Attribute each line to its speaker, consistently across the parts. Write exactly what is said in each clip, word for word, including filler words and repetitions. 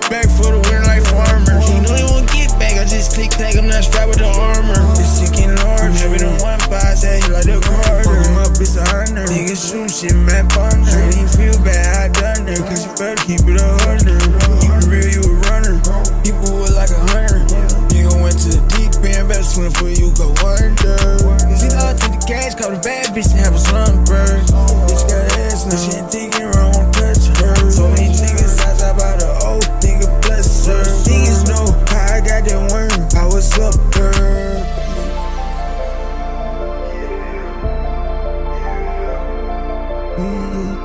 Speaker 1: back for the win like farmers. You know you won't get back, I just click tag, I'm not strapped with the armor. It's sick and large, every them one five, say you like the Carter. Fuck him up, it's a hundred. Niggas shoot shit, man, partner. Ain't even feel bad, I done it, cause you better keep it a hundred. Keep it real, you a runner. People was like a hunter. Nigga went to the deep end, better swim for you go under. See, I took the cash, caught a bad bitch and have a sunburn. Bitch got ass, now she ain't thinking wrong, won't touch her. So many niggas outside about the old nigga, bless her. Niggas know how I got that worm, I was up her. Mm-hmm.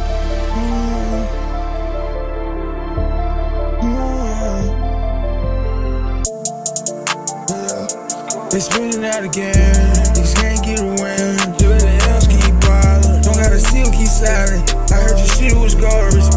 Speaker 1: They spinning out again, niggas can't get a win. Everybody else keep bothering, don't gotta steal, keep silent. I heard your shit was garbage,